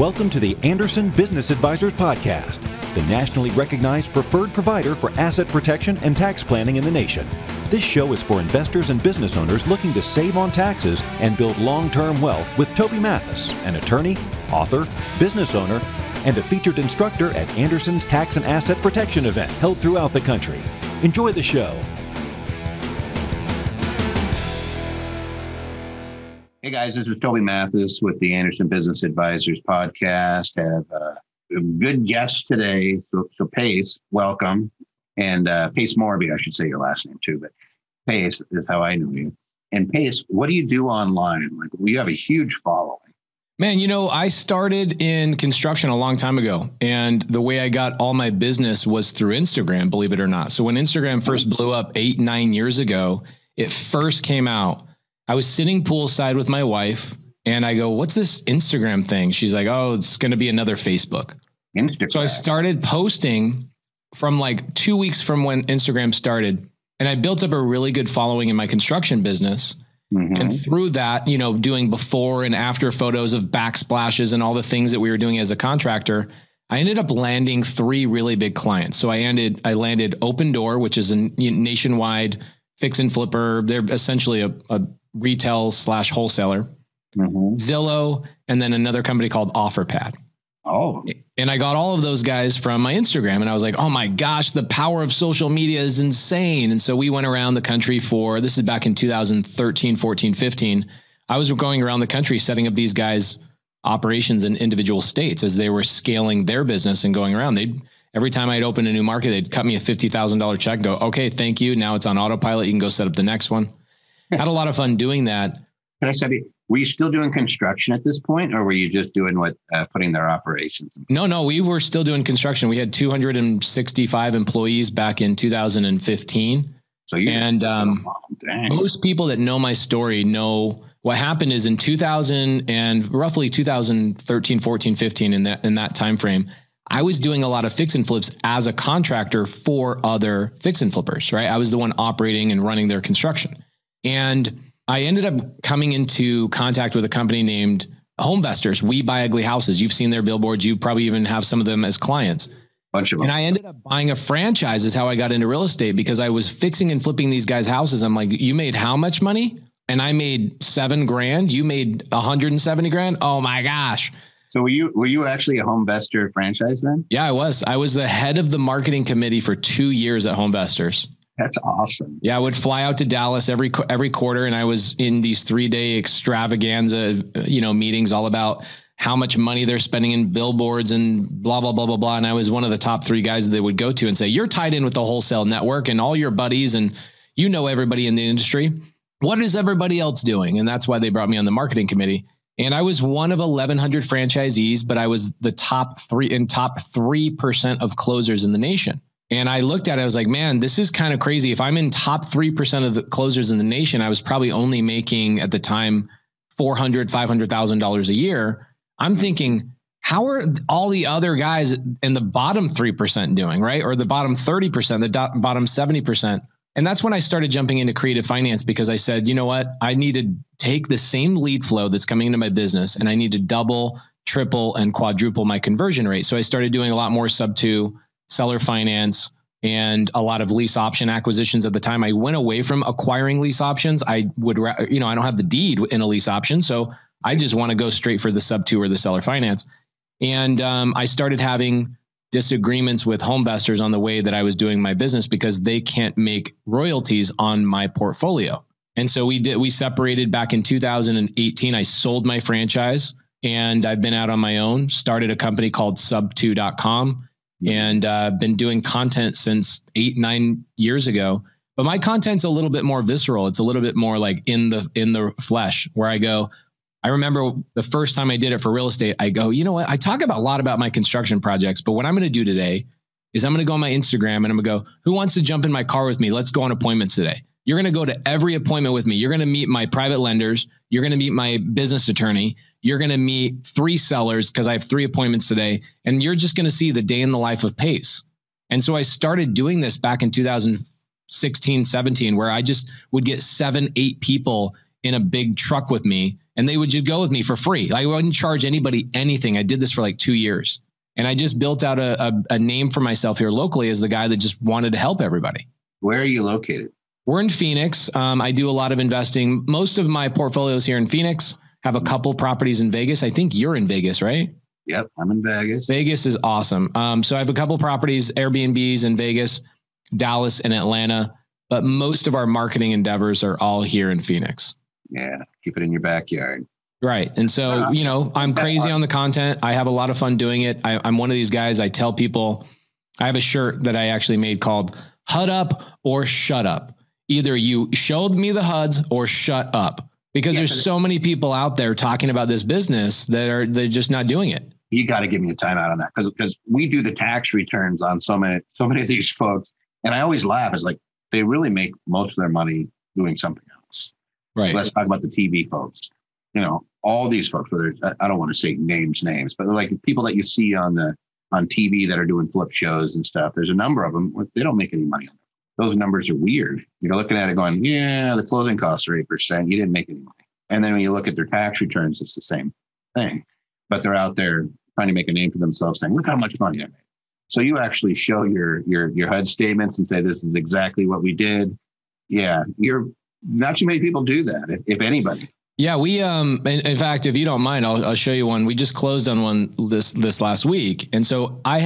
Welcome to the Anderson Business Advisors Podcast, the nationally recognized preferred provider for asset protection and tax planning in the nation. This show is for investors and business owners looking to save on taxes and build long-term wealth with Toby Mathis, an attorney, author, business owner, and a featured instructor at Anderson's Tax and Asset Protection event held throughout the country. Enjoy the show. Hey guys, this is Toby Mathis with the Anderson Business Advisors Podcast. I have a good guest today. So Pace, welcome. And Pace Morby, I should say your last name too, but Pace is how I know you. And Pace, what do you do online? Like, you have a huge following. Man, you know, I started in construction a long time ago, and the way I got all my business was through Instagram, believe it or not. So when Instagram first blew up 8-9 years ago, it first came out. I was sitting poolside with my wife, and I go, "What's this Instagram thing?" She's like, "Oh, it's going to be another Facebook." Instagram. So I started posting from like 2 weeks from when Instagram started, and I built up a really good following in my construction business. And through that, you know, doing before and after photos of backsplashes and all the things that we were doing as a contractor, I ended up landing 3 really big clients. So I landed Open Door, which is a nationwide fix and flipper. They're essentially a retail / wholesaler, Zillow, and then another company called OfferPad. Oh, and I got all of those guys from my Instagram, and I was like, oh my gosh, the power of social media is insane. And so we went around the country this is back in 2013, 14, 15. I was going around the country setting up these guys' operations in individual states as they were scaling their business and going around. Every time I'd open a new market, they'd cut me a $50,000 check and go, okay, thank you. Now it's on autopilot. You can go set up the next one. Had a lot of fun doing that. Can I say, were you still doing construction at this point, or were you just doing putting their operations in? No, we were still doing construction. We had 265 employees back in 2015. So most people that know my story know what happened is in 2000 and roughly 2013, 14, 15, in that time frame, I was doing a lot of fix and flips as a contractor for other fix and flippers, right? I was the one operating and running their construction. And I ended up coming into contact with a company named Homevestors. We Buy Ugly Houses. You've seen their billboards. You probably even have some of them as clients. Bunch of them. And I ended up buying a franchise is how I got into real estate, because I was fixing and flipping these guys' houses. I'm like, you made how much money? And I made $7,000. You made $170,000. Oh my gosh. So were you actually a Homevestor franchise then? Yeah, I was. I was the head of the marketing committee for 2 years at Homevestors. That's awesome. Yeah, I would fly out to Dallas every quarter, and I was in these 3-day extravaganza, meetings all about how much money they're spending in billboards and blah, blah, blah, blah, blah. And I was one of the top 3 guys that they would go to and say, you're tied in with the wholesale network and all your buddies, and you know everybody in the industry. What is everybody else doing? And that's why they brought me on the marketing committee. And I was one of 1,100 franchisees, but I was the top 3% of closers in the nation. And I looked at it, I was like, man, this is kind of crazy. If I'm in top 3% of the closers in the nation, I was probably only making at the time $400,000, $500,000 a year. I'm thinking, how are all the other guys in the bottom 3% doing, right? Or the bottom 30%, the bottom 70%. And that's when I started jumping into creative finance, because I said, you know what? I need to take the same lead flow that's coming into my business, and I need to double, triple, and quadruple my conversion rate. So I started doing a lot more sub-2 seller finance and a lot of lease option acquisitions. At the time, I went away from acquiring lease options. I don't have the deed in a lease option, so I just want to go straight for the sub-2 or the seller finance. And I started having disagreements with Homevestors on the way that I was doing my business, because they can't make royalties on my portfolio. And so we separated back in 2018. I sold my franchise, and I've been out on my own, started a company called sub2.com. And been doing content since 8-9 years ago. But my content's a little bit more visceral. It's a little bit more like in the flesh, where I remember the first time I did it for real estate, I go, you know what? I talk a lot about my construction projects, but what I'm going to do today is I'm going to go on my Instagram and I'm going to go, who wants to jump in my car with me? Let's go on appointments today. You're going to go to every appointment with me. You're going to meet my private lenders. You're going to meet my business attorney. You're going to meet 3 sellers, because I have 3 appointments today. And you're just going to see the day in the life of Pace. And so I started doing this back in 2016, 17, where I just would get 7, 8 people in a big truck with me. and they would just go with me for free. I wouldn't charge anybody anything. I did this for like 2 years, and I just built out a name for myself here locally as the guy that just wanted to help everybody. Where are you located? We're in Phoenix. I do a lot of investing. Most of my portfolios here in Phoenix. Have a couple properties in Vegas. I think you're in Vegas, right? Yep, I'm in Vegas. Vegas is awesome. So I have a couple properties, Airbnbs in Vegas, Dallas, and Atlanta. But most of our marketing endeavors are all here in Phoenix. Yeah, keep it in your backyard. Right. And so, I'm crazy on the content. I have a lot of fun doing it. I'm one of these guys. I tell people, I have a shirt that I actually made called HUD Up or Shut Up. Either you showed me the HUDs or shut up. Because there's so many people out there talking about this business they're just not doing it. You got to give me a timeout on that because we do the tax returns on so many of these folks, and I always laugh. It's like they really make most of their money doing something else. Right. Let's talk about the TV folks. All these folks. Whether I don't want to say names, but they're like people that you see on TV that are doing flip shows and stuff. There's a number of them. They don't make any money on it. Those numbers are weird. You're looking at it going, yeah, the closing costs are 8%. You didn't make any money. And then when you look at their tax returns, it's the same thing. But they're out there trying to make a name for themselves saying, look how much money I made. So you actually show your HUD statements and say, this is exactly what we did. Yeah, not too many people do that, if anybody. Yeah, we in fact, if you don't mind, I'll show you one. We just closed on one this last week. And so I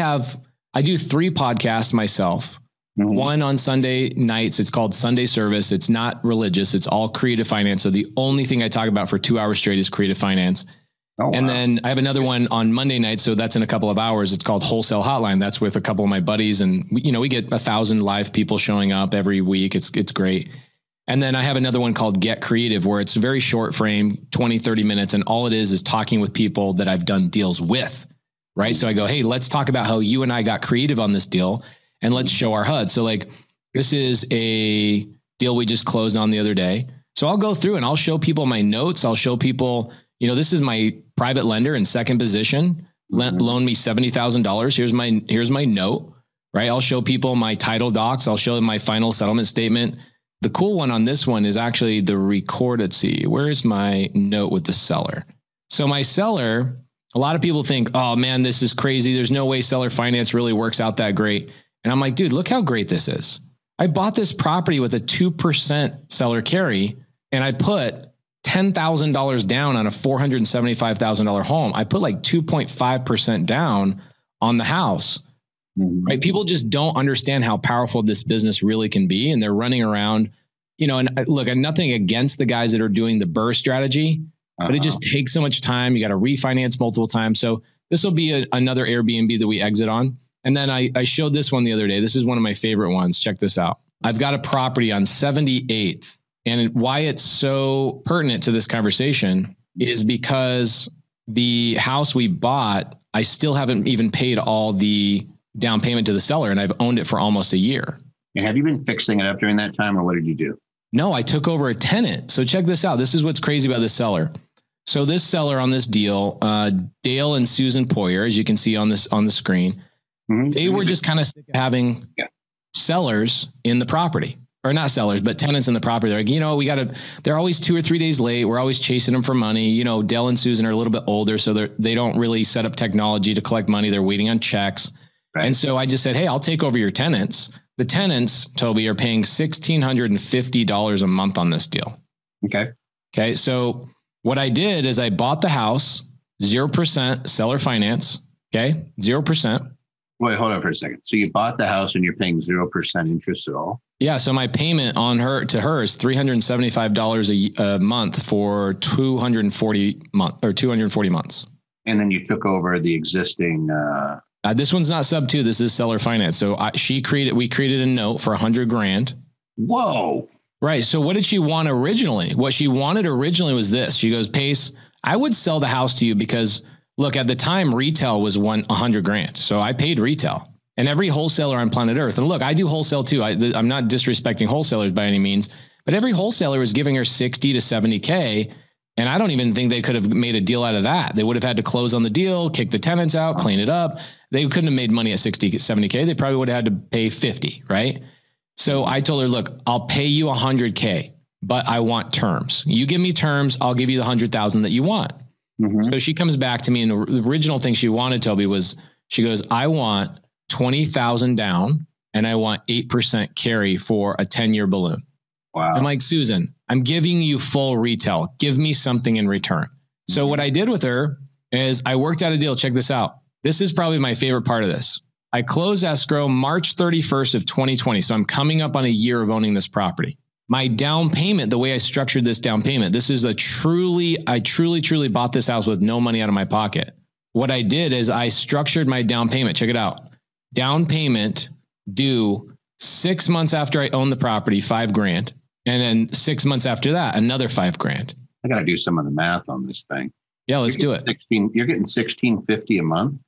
do 3 podcasts myself. Mm-hmm. One on Sunday nights. It's called Sunday Service. It's not religious. It's all creative finance. So the only thing I talk about for 2 hours straight is creative finance. Oh, and then I have another one on Monday night. So that's in a couple of hours. It's called Wholesale Hotline. That's with a couple of my buddies. And we get 1,000 live people showing up every week. It's great. And then I have another one called Get Creative, where it's a very short frame, 20, 30 minutes. And all it is talking with people that I've done deals with. Right. So I go, hey, let's talk about how you and I got creative on this deal. And let's show our HUD. So this is a deal we just closed on the other day. So I'll go through and I'll show people my notes. I'll show people, this is my private lender in second position, loan me $70,000. Here's my note, right? I'll show people my title docs. I'll show them my final settlement statement. The cool one on this one is actually the record. Let's see, where is my note with the seller? So my seller, a lot of people think, oh man, this is crazy. There's no way seller finance really works out that great. And I'm like, dude, look how great this is. I bought this property with a 2% seller carry, and I put $10,000 down on a $475,000 home. I put like 2.5% down on the house. Mm-hmm. Right? People just don't understand how powerful this business really can be. And they're running around, and look, I'm nothing against the guys that are doing the BRRRR strategy, but it just takes so much time. You got to refinance multiple times. So this will be another Airbnb that we exit on. And then I showed this one the other day. This is one of my favorite ones. Check this out. I've got a property on 78th. And why it's so pertinent to this conversation is because the house we bought, I still haven't even paid all the down payment to the seller, and I've owned it for almost a year. And have you been fixing it up during that time, or what did you do? No, I took over a tenant. So check this out. This is what's crazy about this seller. So this seller on this deal, Dale and Susan Poyer, as you can see on the screen, mm-hmm. They were just kind of sick of having sellers in the property, or not sellers, but tenants in the property. They're like, they're always 2 or 3 days late. We're always chasing them for money. Dale and Susan are a little bit older, so they don't really set up technology to collect money. They're waiting on checks. Right. And so I just said, hey, I'll take over your tenants. The tenants, Toby, are paying $1,650 a month on this deal. Okay. So what I did is I bought the house, 0% seller finance. Okay. 0%. Wait, hold on for a second. So you bought the house and you're paying 0% interest at all? Yeah. So my payment on her is $375 a month for 240 months. And then you took over the existing, this one's not sub 2. This is seller finance. So we created a note for $100,000. Whoa. Right. So what did she want originally? What she wanted originally was this. She goes, Pace, I would sell the house to you because look, at the time retail was $100,000. So I paid retail, and every wholesaler on planet Earth. And look, I do wholesale too. I'm not disrespecting wholesalers by any means, but every wholesaler was giving her 60 to 70K. And I don't even think they could have made a deal out of that. They would have had to close on the deal, kick the tenants out, clean it up. They couldn't have made money at 60, 70K. They probably would have had to pay 50, right? So I told her, look, I'll pay you $100K, but I want terms. You give me terms, I'll give you the 100,000 that you want. So she comes back to me, and the original thing she wanted, Toby, was she goes, I want 20,000 down and I want 8% carry for a 10-year balloon. Wow. I'm like, Susan, I'm giving you full retail. Give me something in return. So what I did with her is I worked out a deal. Check this out. This is probably my favorite part of this. I closed escrow March 31st of 2020. So I'm coming up on a year of owning this property. My down payment, the way I structured this down payment, this is I truly bought this house with no money out of my pocket. What I did is I structured my down payment. Check it out. Down payment due 6 months after I own the property, $5,000. And then 6 months after that, another $5,000. I got to do some of the math on this thing. Yeah, let's do it. You're getting $1,650 a month.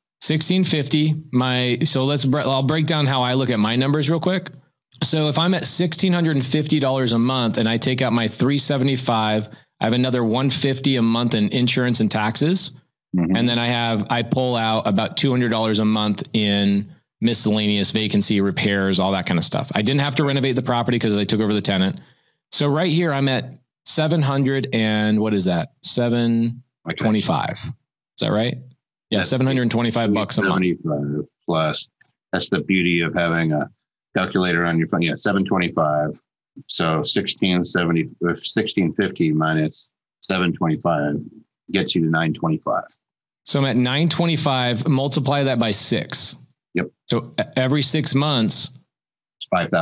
$1,650. I'll break down how I look at my numbers real quick. So if I'm at $1,650 a month and I take out my $375, I have another $150 a month in insurance and taxes. And then I pull out about $200 a month in miscellaneous vacancy repairs, all that kind of stuff. I didn't have to renovate the property because I took over the tenant. So right here, I'm at 700 and what is that? 725. Is that right? Yeah. That's $725 a month. Plus. That's the beauty of having a calculator on your phone. Yeah. 725. So 1650 minus 725 gets you to 925. So I'm at 925, multiply that by 6. Yep. So every 6 months, it's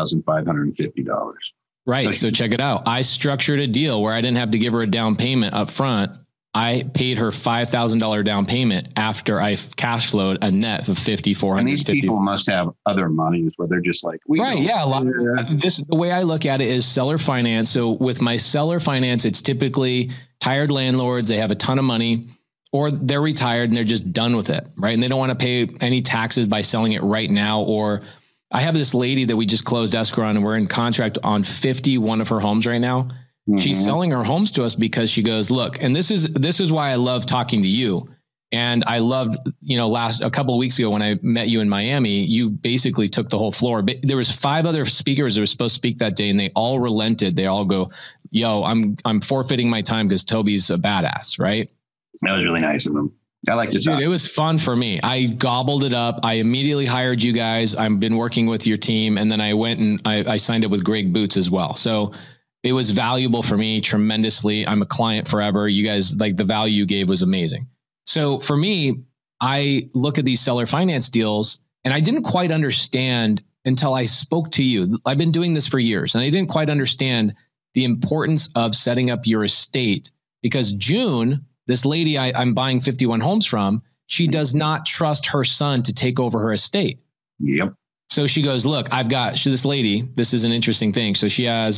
$5,550. Right. So check it out. I structured a deal where I didn't have to give her a down payment up front. I paid her $5,000 down payment after I cash flowed a net of $5,450. And these people must have other monies where they're just like, right. Yeah. The way I look at it is seller finance. So with my seller finance, it's typically tired landlords. They have a ton of money, or they're retired and they're just done with it. Right. And they don't want to pay any taxes by selling it right now. Or I have this lady that we just closed escrow on, and we're in contract on 51 of her homes right now. She's selling her homes to us because she goes, look, and this is why I love talking to you. And I loved, a couple of weeks ago when I met you in Miami, you basically took the whole floor. But there was 5 other speakers that were supposed to speak that day, and they all relented. They all go, yo, I'm forfeiting my time because Toby's a badass. Right. That was really nice of him. I like to talk. Dude, it was fun for me. I gobbled it up. I immediately hired you guys. I've been working with your team. And then I went and I signed up with Greg Boots as well. So it was valuable for me tremendously. I'm a client forever. You guys, like, the value you gave was amazing. So for me, I look at these seller finance deals, and I didn't quite understand until I spoke to you. I've been doing this for years, and I didn't quite understand the importance of setting up your estate, because June, this lady I'm buying 51 homes from, she does not trust her son to take over her estate. Yep. So she goes, look, this lady, this is an interesting thing. So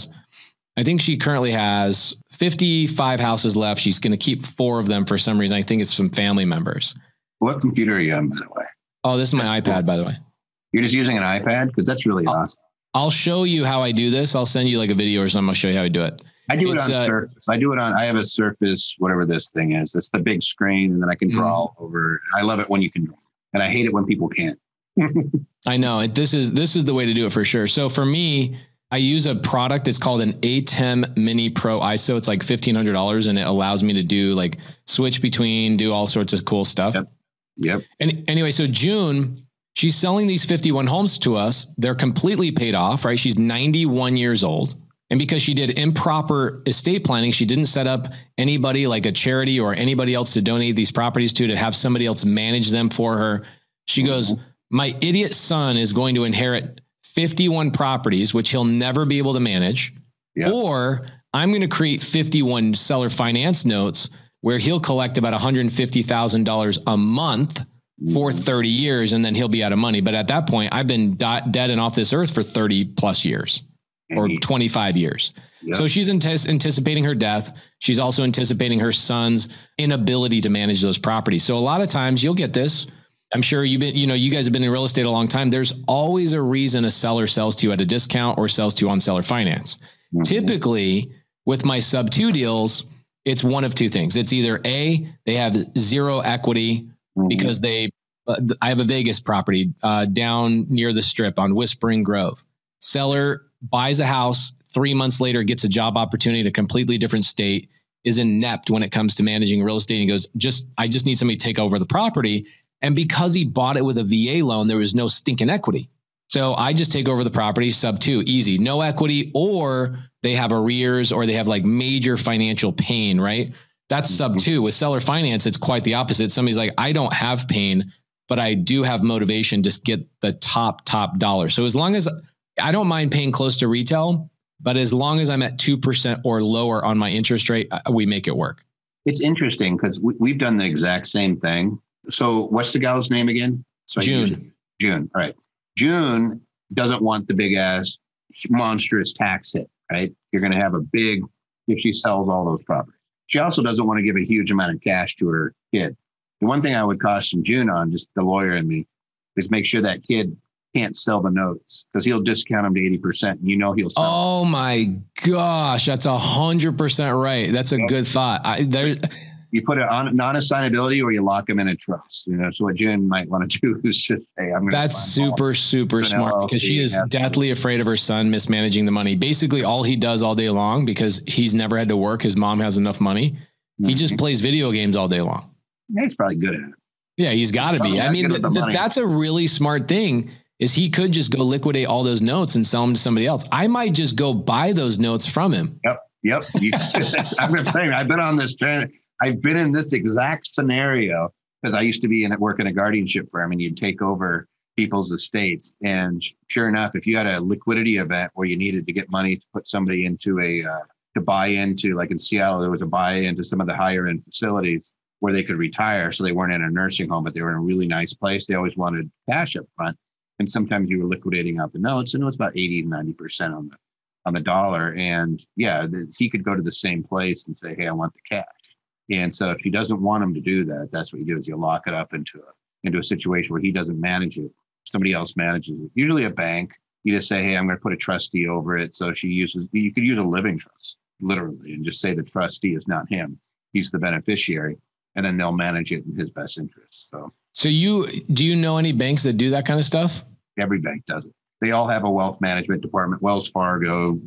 I think she currently has 55 houses left. She's going to keep 4 of them for some reason. I think it's some family members. What computer are you on, by the way? Oh, this is my iPad, by the way. You're just using an iPad? Because that's really awesome. I'll show you how I do this. I'll send you like a video or something. I'll show you how I do it. I do it on Surface. I have a Surface, whatever this thing is. It's the big screen, and then I can draw over. I love it when you can draw, and I hate it when people can't. I know. This is the way to do it for sure. So for me, I use a product. It's called an ATEM Mini Pro ISO. It's like $1,500, and it allows me to do like switch between, do all sorts of cool stuff. Yep. And anyway, so June, she's selling these 51 homes to us. They're completely paid off, right? She's 91 years old. And because she did improper estate planning, she didn't set up anybody like a charity or anybody else to donate these properties to have somebody else manage them for her. She goes, my idiot son is going to inherit 51 properties, which he'll never be able to manage. Yep. Or I'm going to create 51 seller finance notes where he'll collect about $150,000 a month for 30 years, and then he'll be out of money. But at that point, I've been dead and off this earth for 30 plus years. Or 25 years. Yep. So she's anticipating her death. She's also anticipating her son's inability to manage those properties. So a lot of times you'll get this. I'm sure you guys have been in real estate a long time. There's always a reason a seller sells to you at a discount or sells to you on seller finance. Mm-hmm. Typically with my sub 2 deals, it's one of 2 things. It's either A, they have 0 equity because I have a Vegas property down near the Strip on Whispering Grove. Seller buys a house, 3 months later gets a job opportunity in a completely different state, is inept when it comes to managing real estate. And he goes, I just need somebody to take over the property. And because he bought it with a VA loan, there was no stinking equity. So I just take over the property, sub 2, easy, no equity, or they have arrears or they have like major financial pain, right? That's sub 2. With seller finance, it's quite the opposite. Somebody's like, I don't have pain, but I do have motivation to get the top dollar. So as long as I don't mind paying close to retail, but as long as I'm at 2% or lower on my interest rate, we make it work. It's interesting because we've done the exact same thing. So what's the gal's name again? So June. June. All right. June doesn't want the big ass monstrous tax hit, right? You're going to have a big, if she sells all those properties. She also doesn't want to give a huge amount of cash to her kid. The one thing I would caution June on, just the lawyer in me, is make sure that kid can't sell the notes because he'll discount them to 80%. And he'll sell. Oh my gosh, that's 100% right. That's a good thought. You put it on non-assignability or you lock them in a trust. So what June might want to do is just say, I'm going to. That's super smart because she is deathly afraid of her son mismanaging the money. Basically, all he does all day long, because he's never had to work, his mom has enough money. He just plays video games all day long. Yeah, he's probably good at it. Yeah, he's got to be. I mean, that's a really smart thing. Is he could just go liquidate all those notes and sell them to somebody else. I might just go buy those notes from him. Yep. I've been saying, I've been on this trend. I've been in this exact scenario because I used to work in a guardianship firm, and you'd take over people's estates. And sure enough, if you had a liquidity event where you needed to get money to put somebody into to buy into, like in Seattle, there was a buy into some of the higher end facilities where they could retire. So they weren't in a nursing home, but they were in a really nice place. They always wanted cash up front. And sometimes you were liquidating out the notes, and it was about 80 to 90% on the dollar. And he could go to the same place and say, hey, I want the cash. And so if he doesn't want him to do that, that's what you do, is you lock it up into a situation where he doesn't manage it. Somebody else manages it. Usually a bank, you just say, hey, I'm going to put a trustee over it. So you could use a living trust, literally, and just say the trustee is not him. He's the beneficiary. And then they'll manage it in his best interest. So do you know any banks that do that kind of stuff? Every bank does it. They all have a wealth management department. Wells Fargo,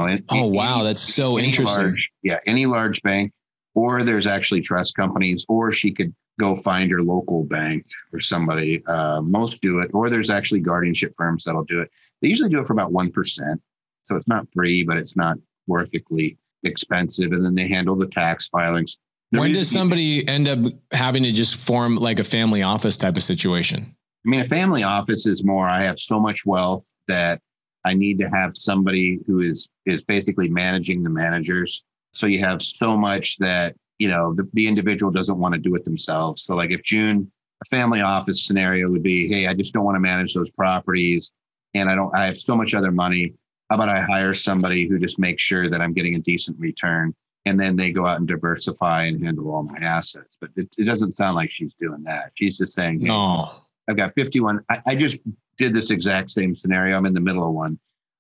that's so interesting. Any large bank, or there's actually trust companies, or she could go find her local bank or somebody. Most do it, or there's actually guardianship firms that'll do it. They usually do it for about 1%. So it's not free, but it's not horrifically expensive. And then they handle the tax filings. When does somebody end up having to just form like a family office type of situation? I mean, a family office is more, I have so much wealth that I need to have somebody who is basically managing the managers. So you have so much that, the individual doesn't want to do it themselves. So like if June, a family office scenario would be, hey, I just don't want to manage those properties. And I have so much other money. How about I hire somebody who just makes sure that I'm getting a decent return? And then they go out and diversify and handle all my assets. But it doesn't sound like she's doing that. She's just saying, hey, no, I've got 51. I just did this exact same scenario. I'm in the middle of one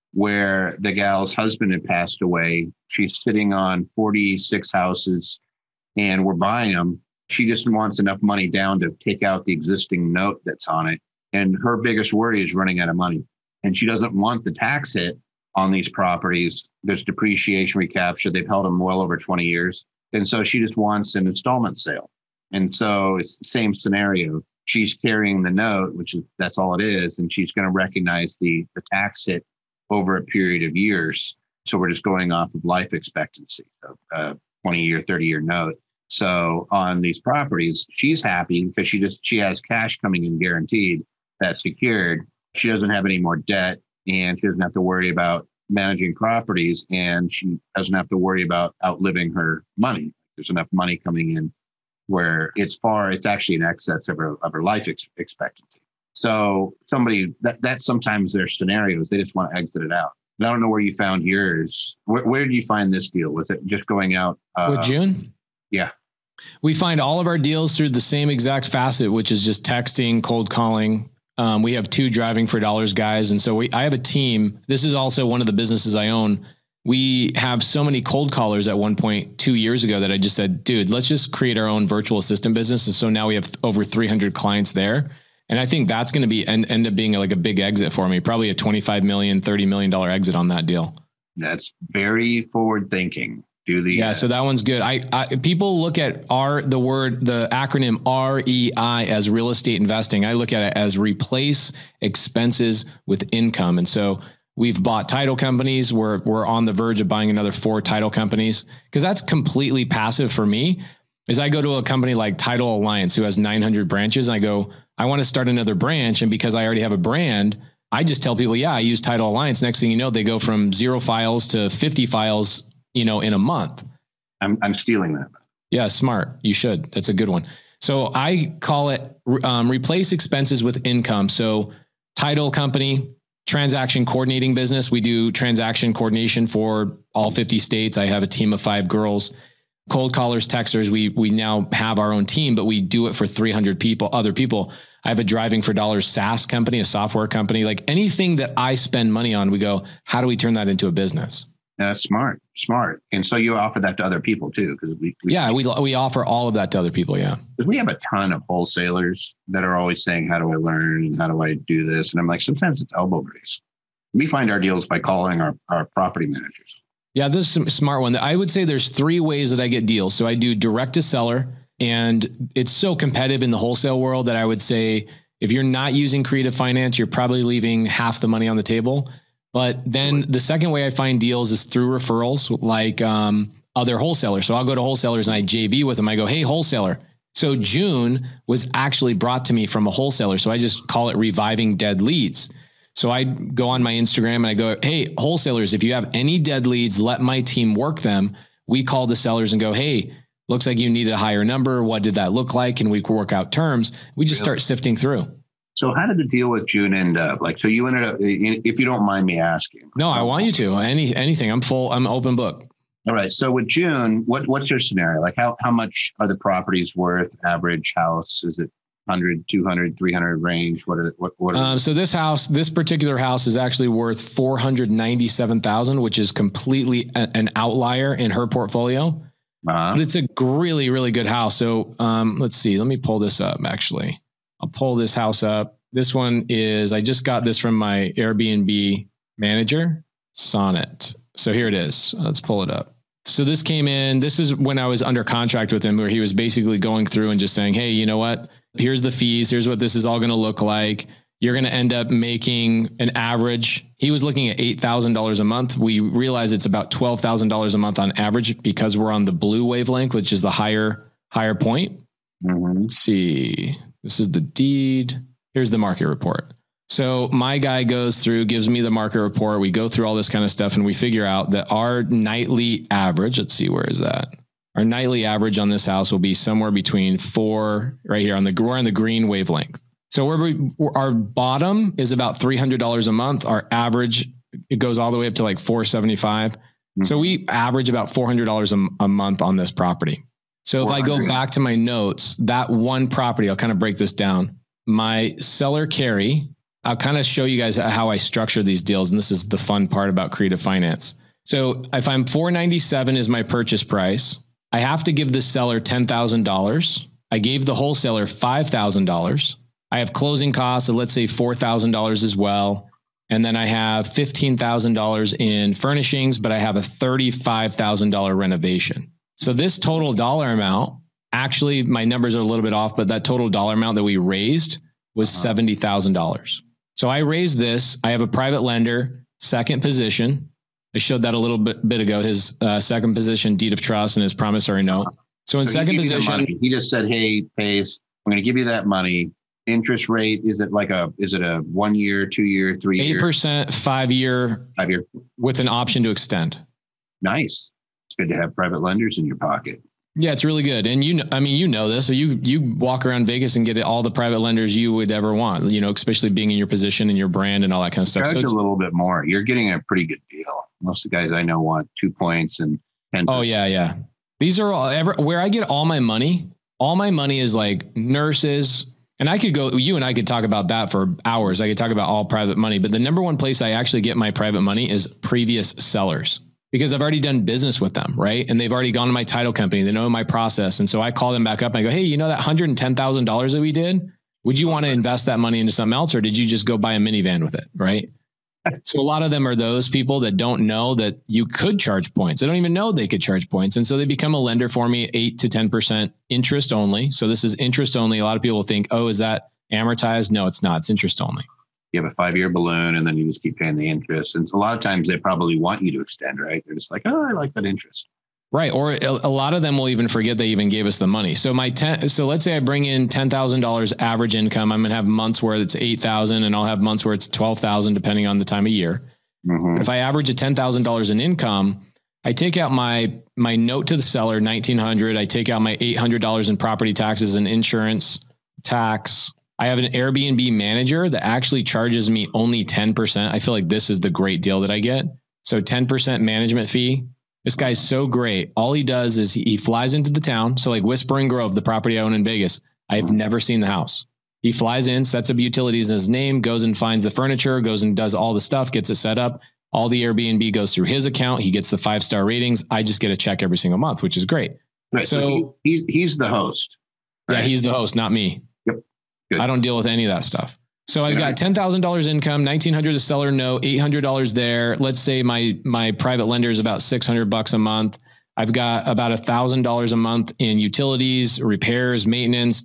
where the gal's husband had passed away. She's sitting on 46 houses and we're buying them. She just wants enough money down to take out the existing note that's on it. And her biggest worry is running out of money. And she doesn't want the tax hit on these properties. There's depreciation recapture. They've held them well over 20 years. And so she just wants an installment sale. And so it's the same scenario. She's carrying the note, that's all it is. And she's going to recognize the tax hit over a period of years. So we're just going off of life expectancy, so 20-year, 30-year note. So on these properties, she's happy because she has cash coming in guaranteed that's secured. She doesn't have any more debt, and she doesn't have to worry about managing properties, and she doesn't have to worry about outliving her money. There's enough money coming in where it's actually in excess of her life expectancy. So that's sometimes their scenarios. They just want to exit it out. And I don't know where you found yours. Where did you find this deal? Was it just going out? With June? Yeah. We find all of our deals through the same exact facet, which is just texting, cold calling. We have 2 driving for dollars guys. And so I have a team. This is also one of the businesses I own. We have so many cold callers at one point 2 years ago that I just said, dude, let's just create our own virtual assistant business. And so now we have over 300 clients there. And I think that's going to end up being like a big exit for me, probably a $25 million, $30 million exit on that deal. That's very forward thinking. So that one's good. People look at the acronym REI as real estate investing. I look at it as replace expenses with income. And so we've bought title companies. We're on the verge of buying another 4 title companies, because that's completely passive for me. Is I go to a company like Title Alliance, who has 900 branches, and I go, I want to start another branch. And because I already have a brand, I just tell people, I use Title Alliance. Next thing you know, they go from 0 files to 50 files, in a month. I'm stealing that. Yeah, smart. You should. That's a good one. So I call it replace expenses with income. So title company, transaction coordinating business. We do transaction coordination for all 50 states. I have a team of 5 girls. Cold callers, texters. We now have our own team, but we do it for 300 people, other people. I have a Driving for Dollars SaaS company, a software company. Like anything that I spend money on, we go, how do we turn that into a business? Smart. And so you offer that to other people too, because we offer all of that to other people. Yeah, because we have a ton of wholesalers that are always saying, "How do I learn? And how do I do this?" And I'm like, sometimes it's elbow grease. We find our deals by calling our property managers. Yeah, this is a smart one. I would say there's 3 ways that I get deals. So I do direct to seller, and it's so competitive in the wholesale world that I would say if you're not using Creative Finance, you're probably leaving half the money on the table. But then the second way I find deals is through referrals, like other wholesalers. So I'll go to wholesalers and I JV with them. I go, hey, wholesaler. So June was actually brought to me from a wholesaler. So I just call it reviving dead leads. So I go on my Instagram and I go, hey, wholesalers, if you have any dead leads, let my team work them. We call the sellers and go, hey, looks like you needed a higher number. What did that look like? Can we work out terms? We just start sifting through. So how did the deal with June end up? Like, so you ended up, if you don't mind me asking. No, I want you to. Anything. I'm open book. All right. So with June, what's your scenario? Like how much are the properties worth? Average house? Is it 100, 200, 300 range? So this particular house is actually worth $497,000, which is completely an outlier in her portfolio. But it's a really, really good house. So let's see. Let me pull this up, actually. I'll pull this house up. This one I just got this from my Airbnb manager, Sonnet. So here it is. Let's pull it up. So this came in. This is when I was under contract with him, where he was basically going through and just saying, hey, you know what? Here's the fees. Here's what this is all going to look like. You're going to end up making an average. He was looking at $8,000 a month. We realize it's about $12,000 a month on average because we're on the blue wavelength, which is the higher point. Mm-hmm. Let's see. This is the deed. Here's the market report. So my guy goes through, gives me the market report. We go through all this kind of stuff and we figure out that our nightly average, let's see, where is that? Our nightly average on this house will be somewhere between 4, right here we're on the green wavelength. So our bottom is about $300 a month. Our average, it goes all the way up to like $475. Mm-hmm. So we average about $400 a month on this property. So if I go back to my notes, that one property, I'll kind of break this down. My seller, Carrie, I'll kind of show you guys how I structure these deals. And this is the fun part about Creative Finance. So if I'm $497 is my purchase price, I have to give the seller $10,000. I gave the wholesaler $5,000. I have closing costs of, let's say, $4,000 as well. And then I have $15,000 in furnishings, but I have a $35,000 renovation. So this total dollar amount, actually my numbers are a little bit off, but that total dollar amount that we raised was $70,000. So I raised this. I have a private lender, second position. I showed that a little bit ago, his second position, deed of trust and his promissory note. So in second position, he just said, hey, Pace, I'm going to give you that money. Interest rate, is it a 1 year, 2 year, 3 year? 8%, 5 year, with an option to extend. Nice. It's good to have private lenders in your pocket. Yeah, it's really good. And you know this. So you walk around Vegas and get all the private lenders you would ever want, especially being in your position and your brand and all that kind of stuff. Charge a little bit more. You're getting a pretty good deal. Most of the guys I know want 2 points and 10%. Oh, yeah. These are all where I get all my money. All my money is like nurses. And you and I could talk about that for hours. I could talk about all private money, but the number one place I actually get my private money is previous sellers, because I've already done business with them, right? And they've already gone to my title company. They know my process. And so I call them back up and I go, hey, that $110,000 that we did, would you want to invest that money into something else? Or did you just go buy a minivan with it? Right. So a lot of them are those people that don't know that you could charge points. They don't even know they could charge points. And so they become a lender for me, 8 to 10% interest only. So this is interest only. A lot of people think, oh, is that amortized? No, it's not. It's interest only. You have a 5-year balloon and then you just keep paying the interest. And a lot of times they probably want you to extend, right? They're just like, oh, I like that interest. Right. Or a lot of them will even forget they even gave us the money. So so let's say I bring in $10,000 average income. I'm going to have months where it's 8,000 and I'll have months where it's 12,000, depending on the time of year. Mm-hmm. If I average a $10,000 in income, I take out my note to the seller, $1,900. I take out my $800 in property taxes and insurance tax. I have an Airbnb manager that actually charges me only 10%. I feel like this is the great deal that I get. So 10% management fee. This guy's so great. All he does is he flies into the town. So like Whispering Grove, the property I own in Vegas, I've never seen the house. He flies in, sets up utilities in his name, goes and finds the furniture, goes and does all the stuff, gets it set up. All the Airbnb goes through his account. He gets the 5-star ratings. I just get a check every single month, which is great. Right. So he's the host. Right? Yeah, he's the host, not me. Yep. Good. I don't deal with any of that stuff. So I've got $10,000 income, $1,900 the seller note, $800 there. Let's say my private lender is about $600 a month. I've got about $1,000 a month in utilities, repairs, maintenance,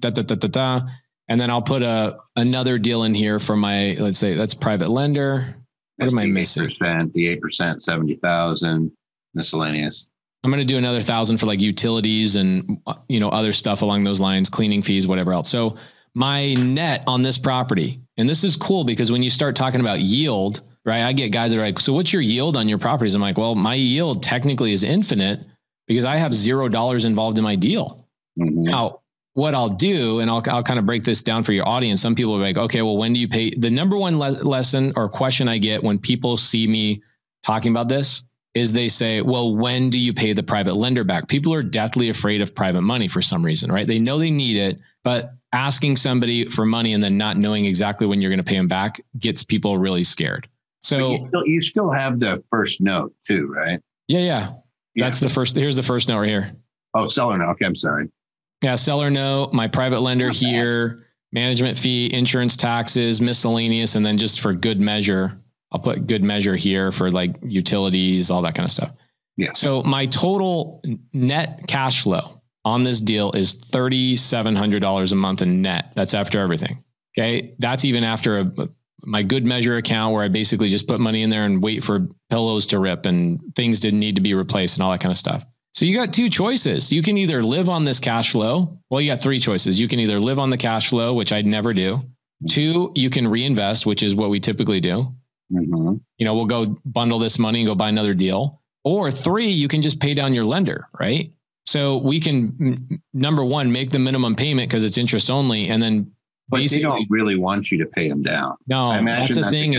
and then I'll put another deal in here for my, let's say that's private lender. What am I missing? The 8%, 70,000 miscellaneous. I'm going to do another 1,000 for like utilities and other stuff along those lines, cleaning fees, whatever else. So my net on this property, and this is cool because when you start talking about yield, right? I get guys that are like, so what's your yield on your properties? I'm like, well, my yield technically is infinite because I have $0 involved in my deal. Mm-hmm. Now, what I'll do, and I'll kind of break this down for your audience. Some people are like, okay, well, when do you pay? The number one lesson or question I get when people see me talking about this is they say, well, when do you pay the private lender back? People are deathly afraid of private money for some reason, right? They know they need it, but asking somebody for money and then not knowing exactly when you're going to pay them back gets people really scared. So you still have the first note too, right? Yeah. That's the first. Here's the first note right here. Oh, seller note. Okay. I'm sorry. Yeah. Seller note, my private lender here, management fee, insurance taxes, miscellaneous. And then just for good measure, I'll put good measure here for like utilities, all that kind of stuff. Yeah. So my total net cash flow on this deal is $3,700 a month in net. That's after everything. Okay. That's even after my good measure account where I basically just put money in there and wait for pillows to rip and things didn't need to be replaced and all that kind of stuff. So you got two choices. You can either live on this cash flow. Well, you got three choices. You can either live on the cash flow, which I'd never do. 2, you can reinvest, which is what we typically do. Mm-hmm. We'll go bundle this money and go buy another deal. Or 3, you can just pay down your lender, right? So we can, number one, make the minimum payment because it's interest only. And then but they don't really want you to pay them down. No, that's the thing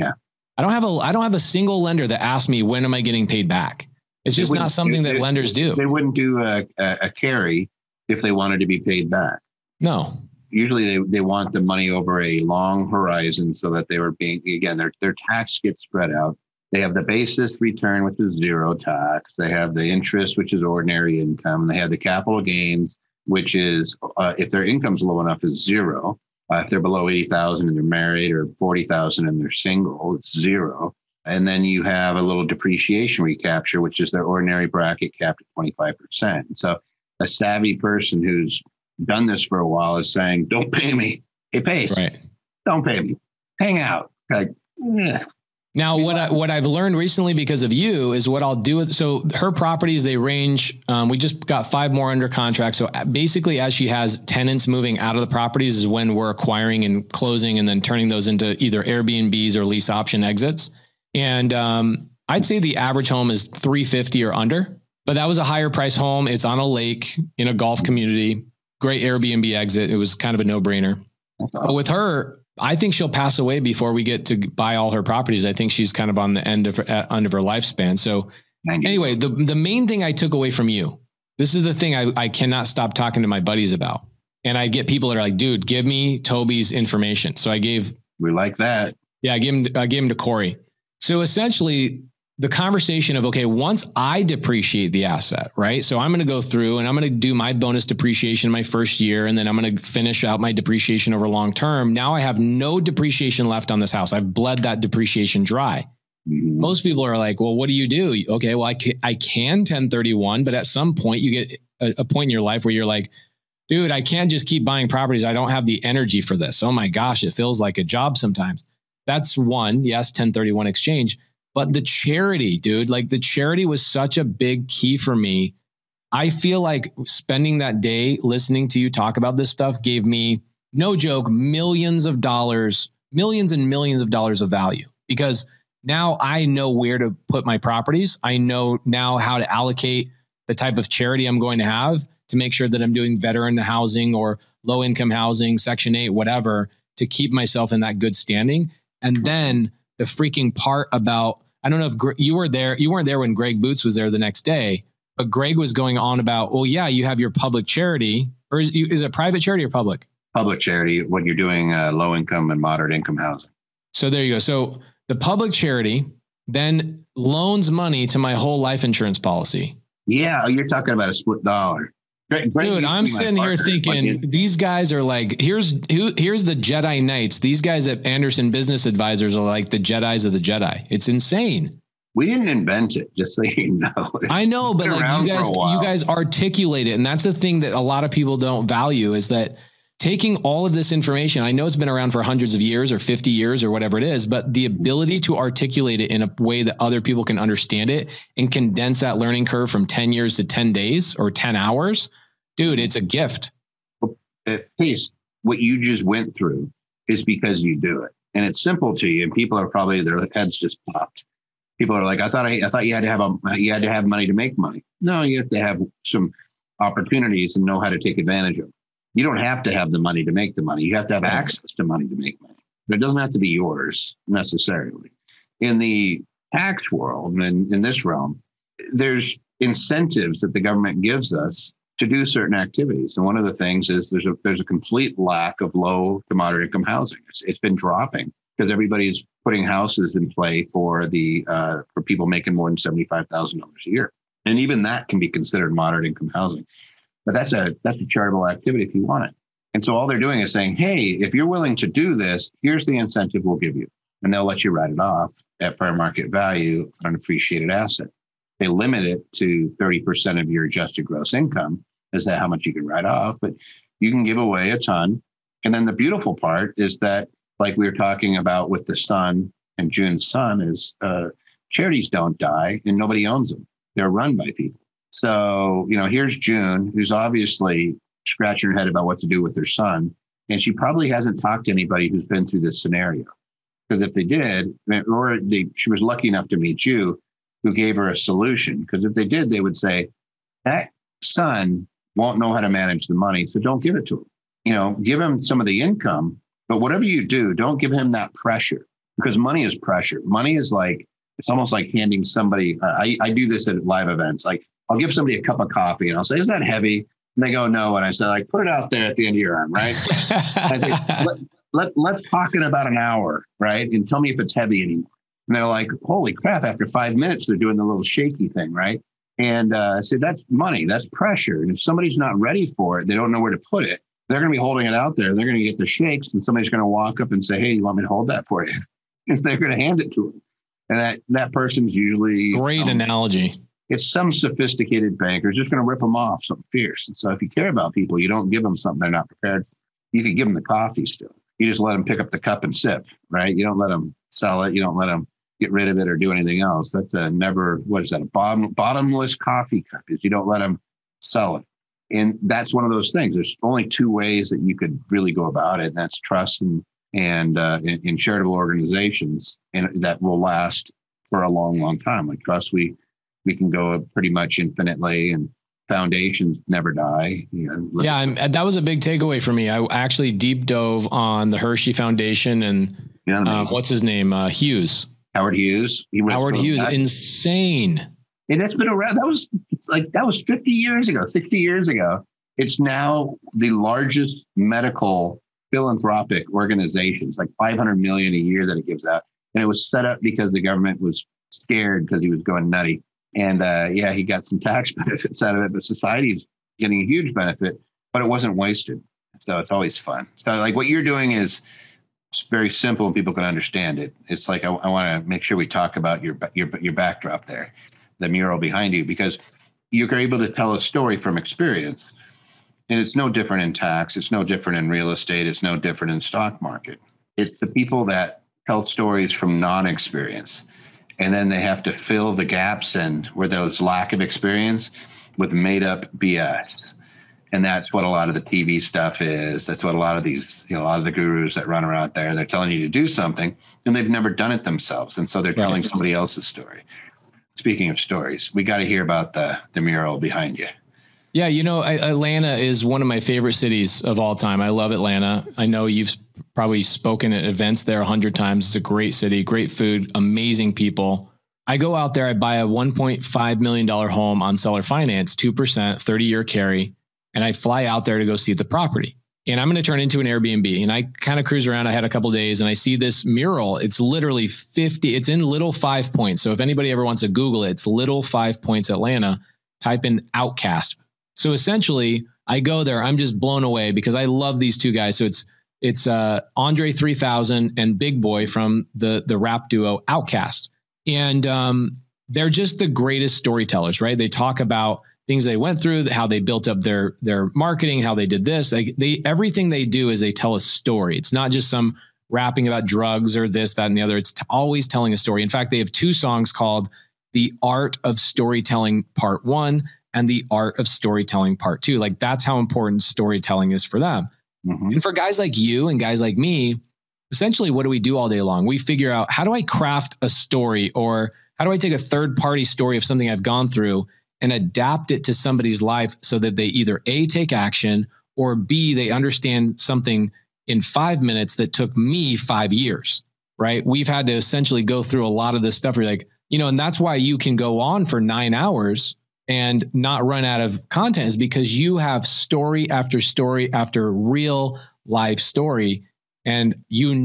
I don't have a single lender that asks me, when am I getting paid back? It's just not something that lenders do. They wouldn't do a carry if they wanted to be paid back. No. Usually they want the money over a long horizon so that they were being, again, their tax gets spread out. They have the basis return, which is 0 tax. They have the interest, which is ordinary income. They have the capital gains, which is, if their income's low enough, is 0. If they're below 80,000 and they're married, or 40,000 and they're single, it's 0. And then you have a little depreciation recapture, which is their ordinary bracket capped at 25%. So a savvy person who's done this for a while is saying, don't pay me. Hey, Pace, right. Don't pay me. Hang out. Like, yeah. Now, what I've learned recently because of you is what I'll do with, so her properties, they range, we just got 5 more under contract. So basically as she has tenants moving out of the properties is when we're acquiring and closing and then turning those into either Airbnbs or lease option exits. And I'd say the average home is $350 or under, but that was a higher price home. It's on a lake in a golf community, great Airbnb exit. It was kind of a no-brainer. That's awesome. But with her, I think she'll pass away before we get to buy all her properties. I think she's kind of on the end of her lifespan. So anyway, the main thing I took away from you, this is the thing I cannot stop talking to my buddies about. And I get people that are like, dude, give me Toby's information. So we like that. Yeah, I gave him to Corey. So essentially the conversation of, okay, once I depreciate the asset, right? So I'm going to go through and I'm going to do my bonus depreciation my first year, and then I'm going to finish out my depreciation over long term. Now I have no depreciation left on this house. I've bled that depreciation dry. Most people are like, well, what do you do? Okay, well, I can 1031, but at some point you get a point in your life where you're like, dude, I can't just keep buying properties. I don't have the energy for this. Oh my gosh, it feels like a job sometimes. That's one, yes, 1031 exchange. But the charity, dude, like the charity was such a big key for me. I feel like spending that day listening to you talk about this stuff gave me, no joke, millions and millions of dollars of value, because now I know where to put my properties. I know now how to allocate the type of charity I'm going to have to make sure that I'm doing veteran housing or low income housing, Section 8, whatever, to keep myself in that good standing. And then the freaking part about, I don't know if you were there. You weren't there when Greg Boots was there the next day, but Greg was going on about, well, yeah, you have your public charity, or is it private charity or public? Public charity, when you're doing low income and moderate income housing. So there you go. So the public charity then loans money to my whole life insurance policy. Yeah, you're talking about a split dollar. Dude, I'm sitting here thinking these guys are like, here's the Jedi Knights. These guys at Anderson Business Advisors are like the Jedis of the Jedi. It's insane. We didn't invent it, just so you know. I know, but like you guys articulate it. And that's the thing that a lot of people don't value, is that taking all of this information, I know it's been around for hundreds of years or 50 years or whatever it is, but the ability to articulate it in a way that other people can understand it and condense that learning curve from 10 years to 10 days or 10 hours, dude, it's a gift. Pace, what you just went through is because you do it. And it's simple to you. And people are probably, their heads just popped. People are like, I thought you had to have money to make money. No, you have to have some opportunities and know how to take advantage of them. You don't have to have the money to make the money. You have to have access to money to make money. But it doesn't have to be yours necessarily. In the tax world and in this realm, there's incentives that the government gives us to do certain activities. And one of the things is there's a complete lack of low to moderate income housing. It's been dropping because everybody's putting houses in play for people making more than $75,000 a year. And even that can be considered moderate income housing. But that's a charitable activity if you want it. And so all they're doing is saying, hey, if you're willing to do this, here's the incentive we'll give you. And they'll let you write it off at fair market value on an appreciated asset. They limit it to 30% of your adjusted gross income as to how much you can write off, but you can give away a ton. And then the beautiful part is that, like we were talking about with the sun and June's son, is charities don't die and nobody owns them. They're run by people. So, here's June, who's obviously scratching her head about what to do with her son. And she probably hasn't talked to anybody who's been through this scenario. Because if they did, she was lucky enough to meet you, who gave her a solution. Because if they did, they would say, that son won't know how to manage the money, so don't give it to him. Give him some of the income, but whatever you do, don't give him that pressure. Because money is pressure. Money is like, it's almost like handing somebody, I do this at live events, like, I'll give somebody a cup of coffee and I'll say, is that heavy? And they go, no. And I say, like, put it out there at the end of your arm, right? I say, let's talk in about an hour, right? And tell me if it's heavy anymore. And they're like, holy crap, after 5 minutes, they're doing the little shaky thing, right? And I said, that's money, that's pressure. And if somebody's not ready for it, they don't know where to put it, they're going to be holding it out there. They're going to get the shakes and somebody's going to walk up and say, hey, you want me to hold that for you? And they're going to hand it to them. And that person's usually... Great analogy. It's some sophisticated banker's just going to rip them off something fierce. And so if you care about people, you don't give them something they're not prepared for. You could give them the coffee still. You just let them pick up the cup and sip, right? You don't let them sell it. You don't let them get rid of it or do anything else. That's a bottomless coffee cup, is you don't let them sell it. And that's one of those things. There's only two ways that you could really go about it. And that's trust and in charitable organizations, and that will last for a long, long time. Like trust, we can go pretty much infinitely, and foundations never die. That was a big takeaway for me. I actually deep dove on the Hershey Foundation and what's his name? Hughes. Howard Hughes. Howard Hughes. Insane. And that's been around. That was 50 years ago, 60 years ago. It's now the largest medical philanthropic organization. It's like $500 million a year that it gives out. And it was set up because the government was scared because he was going nutty. And yeah, he got some tax benefits out of it, but society's getting a huge benefit, but it wasn't wasted. So it's always fun. So like what you're doing is very simple and people can understand it. It's like I want to make sure we talk about your backdrop there, the mural behind you, because you're able to tell a story from experience. And it's no different in tax. It's no different in real estate. It's no different in stock market. It's the people that tell stories from non-experience. And then they have to fill the gaps and where there's lack of experience with made up BS. And that's what a lot of the TV stuff is. That's what a lot of these, a lot of the gurus that run around there, they're telling you to do something and they've never done it themselves. And so they're telling somebody else's story. Speaking of stories, we got to hear about the mural behind you. Yeah. Atlanta is one of my favorite cities of all time. I love Atlanta. I know you've probably spoken at events there 100 times. It's a great city, great food, amazing people. I go out there, I buy a $1.5 million home on seller finance, 2%, 30-year carry. And I fly out there to go see the property. And I'm going to turn into an Airbnb. And I kind of cruise around. I had a couple of days and I see this mural. It's literally 50. It's in Little 5 Points. So if anybody ever wants to Google it, it's Little 5 Points, Atlanta. Type in Outcast. So essentially, I go there. I'm just blown away because I love these two guys. So it's Andre 3000 and Big Boy from the rap duo Outkast. And they're just the greatest storytellers, right? They talk about things they went through, how they built up their marketing, how they did this. Everything they do is they tell a story. It's not just some rapping about drugs or this, that, and the other. It's always telling a story. In fact, they have two songs called The Art of Storytelling Part 1 and The Art of Storytelling Part 2. Like that's how important storytelling is for them. Mm-hmm. And for guys like you and guys like me, essentially, what do we do all day long? We figure out, how do I craft a story, or how do I take a third-party story of something I've gone through and adapt it to somebody's life so that they either A, take action, or B, they understand something in 5 minutes that took me 5 years, right? We've had to essentially go through a lot of this stuff. We're like, and that's why you can go on for 9 hours and not run out of content, is because you have story after real life story. And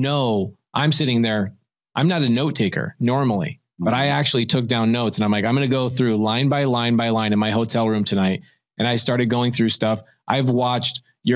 I'm sitting there, I'm not a note taker normally, but I actually took down notes and I'm like, I'm going to go through line by line by line in my hotel room tonight. And I started going through stuff. I watched a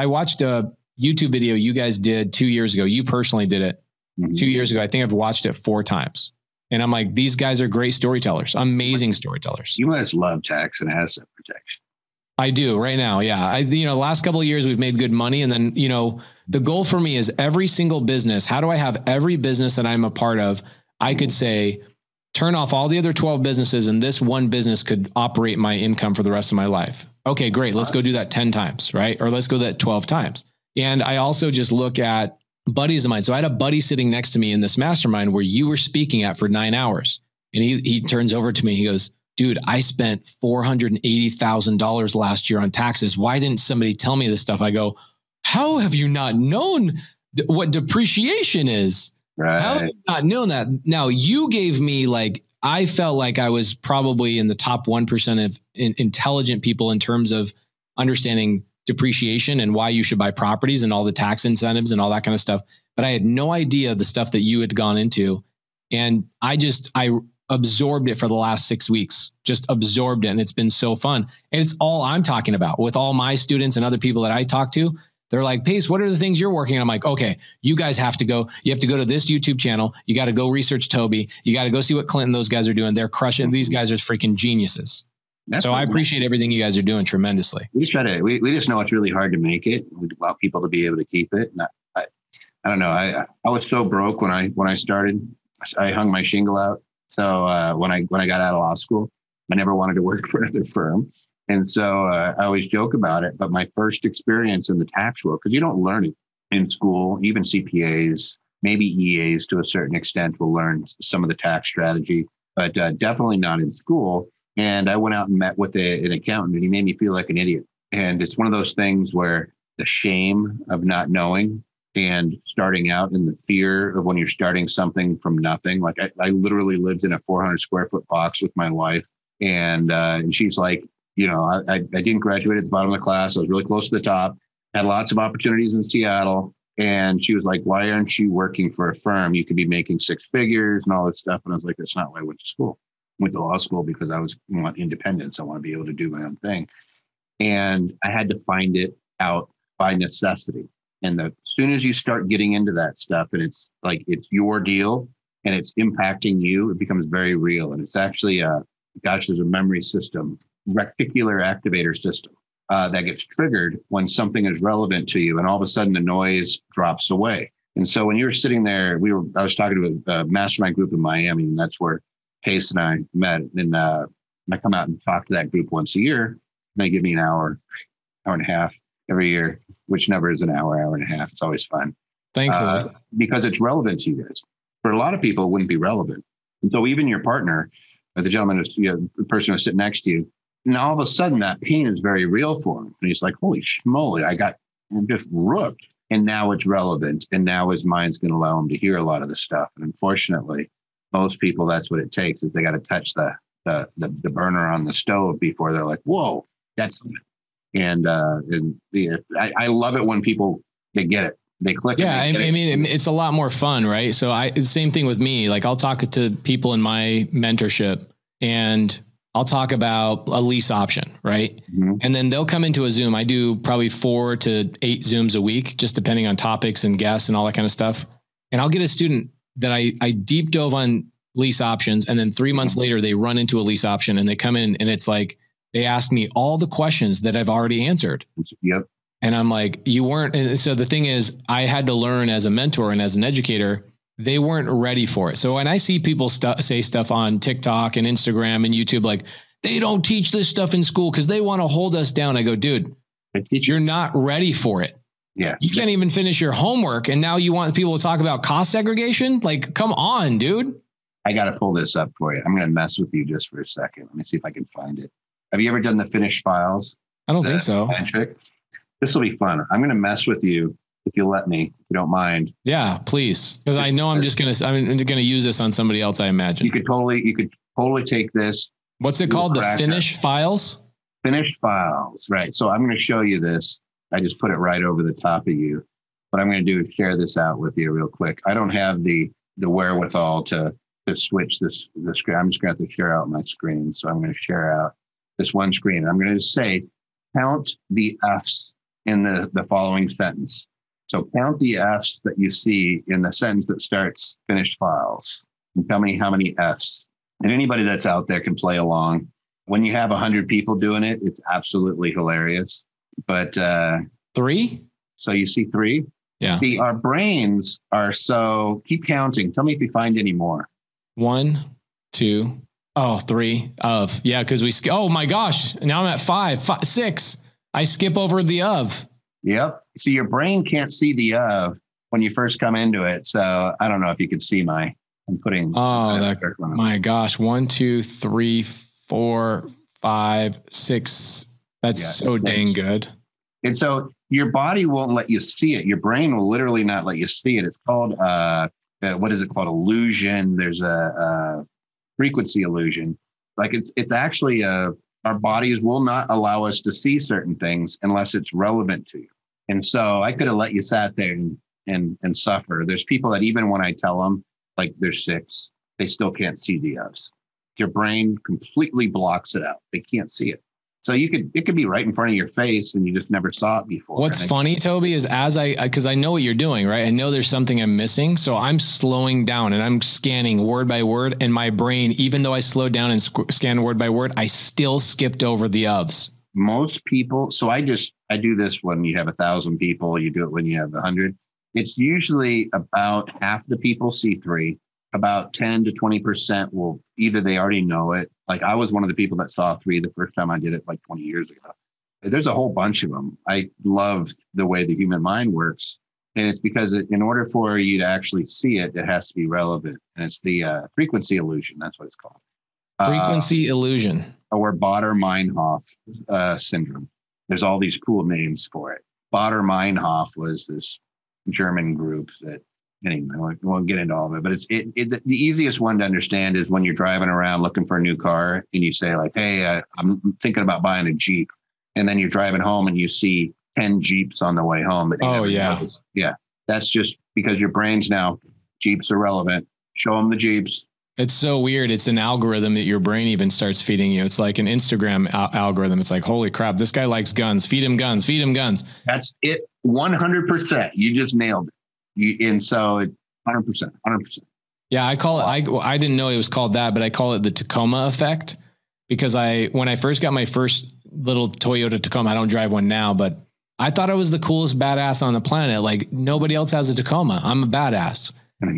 YouTube video you guys did 2 years ago. You personally did it 2 years ago. I think I've watched it 4 times. And I'm like, these guys are great storytellers, amazing storytellers. You must love tax and asset protection. I do right now. Yeah. Last couple of years we've made good money. And then, the goal for me is every single business. How do I have every business that I'm a part of? I could say, turn off all the other 12 businesses and this one business could operate my income for the rest of my life. Okay, great. Let's go do that 10 times, right? Or let's go that 12 times. And I also just look at buddies of mine. So I had a buddy sitting next to me in this mastermind where you were speaking at for 9 hours. And he turns over to me. He goes, dude, I spent $480,000 last year on taxes. Why didn't somebody tell me this stuff? I go, how have you not known what depreciation is? Right. How have you not known that? Now you gave me I felt like I was probably in the top 1% of intelligent people in terms of understanding depreciation and why you should buy properties and all the tax incentives and all that kind of stuff. But I had no idea the stuff that you had gone into. And I absorbed it for the last 6 weeks, just absorbed it. And it's been so fun. And it's all I'm talking about with all my students and other people that I talk to. They're like, Pace, what are the things you're working on? I'm like, okay, you guys have to go. You have to go to this YouTube channel. You got to go research Toby. You got to go see what Clinton, those guys are doing. They're crushing. These guys are freaking geniuses. So I appreciate everything you guys are doing tremendously. We just know it's really hard to make it. We want people to be able to keep it. And I don't know. I was so broke when I started. I hung my shingle out. So when I got out of law school, I never wanted to work for another firm. And so I always joke about it. But my first experience in the tax world, because you don't learn it in school, even CPAs, maybe EAs to a certain extent will learn some of the tax strategy, but definitely not in school. And I went out and met with an accountant, and he made me feel like an idiot. And it's one of those things where the shame of not knowing and starting out and the fear of when you're starting something from nothing. Like I literally lived in a 400 square foot box with my wife. And she's like, I didn't graduate at the bottom of the class. I was really close to the top, had lots of opportunities in Seattle. And she was like, why aren't you working for a firm? You could be making six figures and all that stuff. And I was like, that's not why I went to school. I went to law school because I want independence. I want to be able to do my own thing. And I had to find it out by necessity. And as soon as you start getting into that stuff and it's like, it's your deal and it's impacting you, it becomes very real. And it's actually, there's a memory system, reticular activator system. That gets triggered when something is relevant to you, and all of a sudden the noise drops away. And so when you were sitting there, I was talking to a mastermind group in Miami, and that's where Case and I met. And I come out and talk to that group once a year. And they give me an hour and a half every year, which never is an hour and a half. It's always fun. Thankfully. Because it's relevant to you guys. For a lot of people, it wouldn't be relevant. And so even your partner, the gentleman, the person who's sitting next to you, and all of a sudden, that pain is very real for him. And he's like, holy schmoly, I got just rooked. And now it's relevant. And now his mind's going to allow him to hear a lot of this stuff. And unfortunately, most people, that's what it takes, is they got to touch the burner on the stove before they're like, whoa, that's it. And I love it when people, they get it. They click. Yeah. I mean, it's a lot more fun, right? So the same thing with me. Like, I'll talk to people in my mentorship and I'll talk about a lease option, right? Mm-hmm. And then they'll come into a Zoom. I do probably 4 to 8 Zooms a week, just depending on topics and guests and all that kind of stuff. And I'll get a student that I deep dove on lease options. And then 3 months later, they run into a lease option and they come in and it's like, they ask me all the questions that I've already answered. Yep. And I'm like, you weren't. And so the thing is, I had to learn as a mentor and as an educator, they weren't ready for it. So when I see people say stuff on TikTok and Instagram and YouTube, like, they don't teach this stuff in school because they want to hold us down. I go, dude, you're not ready for it. Yeah. You can't even finish your homework. And now you want people to talk about cost segregation? Like, come on, dude. I got to pull this up for you. I'm going to mess with you just for a second. Let me see if I can find it. Have you ever done the finished files? I don't think so. Trick? This will be fun. I'm going to mess with you. If you'll let me, if you don't mind. Yeah, please. Because I know I'm going to use this on somebody else, I imagine. You could totally take this. What's it called? The finished files? Finished files. Right. So I'm going to show you this. I just put it right over the top of you. What I'm going to do is share this out with you real quick. I don't have the wherewithal to switch the screen. I'm just going to have to share out my screen. So I'm going to share out this one screen. I'm going to say, count the F's in the following sentence. So count the F's that you see in the sentence that starts finished files and tell me how many F's. And anybody that's out there can play along. When you have 100 people doing it, it's absolutely hilarious. But 3? So you see 3? Yeah. See, our brains are so, keep counting. Tell me if you find any more. 1, 2, 3 of. Yeah, because oh my gosh, now I'm at 5, 6. I skip over the of. Yep. See, your brain can't see the of when you first come into it. So I don't know if you could see I'm putting. Oh, my gosh. 1, 2, 3, 4, 5, 6. That's so dang good. And so your body won't let you see it. Your brain will literally not let you see it. It's called, what is it called? Illusion. There's a frequency illusion. Like it's actually our bodies will not allow us to see certain things unless it's relevant to you. And so I could have let you sat there and suffer. There's people that even when I tell them, like there's 6, they still can't see the F's. Your brain completely blocks it out. They can't see it. So it could be right in front of your face and you just never saw it before. What's funny, Toby, is because I know what you're doing, right? I know there's something I'm missing. So I'm slowing down and I'm scanning word by word, and my brain, even though I slowed down and scanned word by word, I still skipped over the ofs. Most people. So I do this when you have 1,000 people, you do it when you have 100. It's usually about half the people see 3. About 10 to 20% will either they already know it. Like I was one of the people that saw 3 the first time I did it like 20 years ago. There's a whole bunch of them. I love the way the human mind works. And it's because in order for you to actually see it, it has to be relevant. And it's the frequency illusion. That's what it's called. Frequency illusion. Or Baader-Meinhof syndrome. There's all these cool names for it. Baader-Meinhof was this German group that, anyway, we won't get into all of it, but the easiest one to understand is when you're driving around looking for a new car and you say like, hey, I'm thinking about buying a Jeep. And then you're driving home and you see 10 Jeeps on the way home. Oh, yeah. Yeah. That's just because your brain's now, Jeeps are relevant. Show them the Jeeps. It's so weird. It's an algorithm that your brain even starts feeding you. It's like an Instagram algorithm. It's like, holy crap, this guy likes guns. Feed him guns. Feed him guns. That's it. 100%. You just nailed it. And so 100%. Yeah, I call it. I didn't know it was called that, but I call it the Tacoma effect because when I first got my first little Toyota Tacoma, I don't drive one now, but I thought I was the coolest badass on the planet. Like nobody else has a Tacoma. I'm a badass.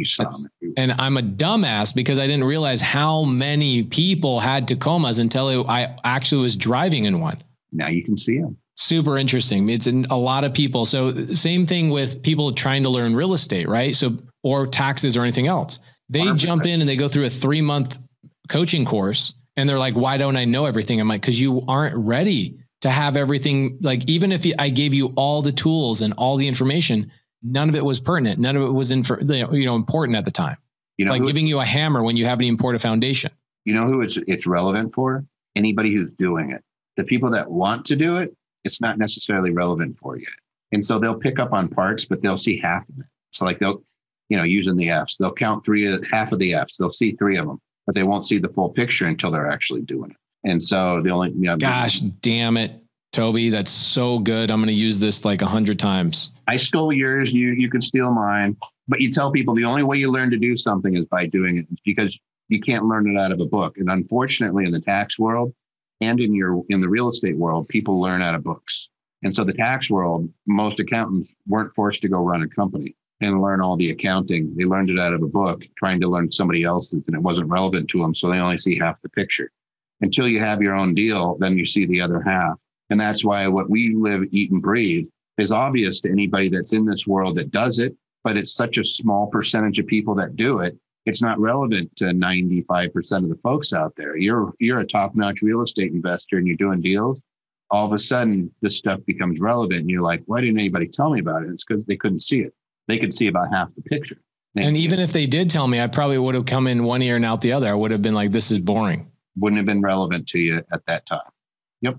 And I'm a dumbass because I didn't realize how many people had Tacomas until I actually was driving in one. Now you can see them. Super interesting. It's a lot of people. So same thing with people trying to learn real estate, right? So, or taxes or anything else. They 100%. Jump in and they go through a 3-month coaching course and they're like, why don't I know everything? I'm like, because you aren't ready to have everything. Like, even if I gave you all the tools and all the information, none of it was pertinent. None of it was important at the time. It's like giving you a hammer when you haven't even poured a foundation. You know who it's relevant for? Anybody who's doing it. The people that want to do it, it's not necessarily relevant for yet. And so they'll pick up on parts, but they'll see half of it. So like they'll, using the Fs, they'll count half of the Fs. They'll see 3 of them, but they won't see the full picture until they're actually doing it. And so the only, gosh, damn it, Toby, that's so good. I'm going to use this like 100 times. I stole yours. You can steal mine, but you tell people the only way you learn to do something is by doing it. It's because you can't learn it out of a book. And unfortunately, in the tax world and in the real estate world, people learn out of books. And so the tax world, most accountants weren't forced to go run a company and learn all the accounting. They learned it out of a book, trying to learn somebody else's, and it wasn't relevant to them. So they only see half the picture. Until you have your own deal, then you see the other half. And that's why what we live, eat, and breathe is obvious to anybody that's in this world that does it, but it's such a small percentage of people that do it. It's not relevant to 95% of the folks out there. You're a top-notch real estate investor and you're doing deals. All of a sudden, this stuff becomes relevant. And you're like, why didn't anybody tell me about it? It's because they couldn't see it. They could see about half the picture. And even if they did tell me, I probably would have come in one ear and out the other. I would have been like, this is boring. Wouldn't have been relevant to you at that time. Yep.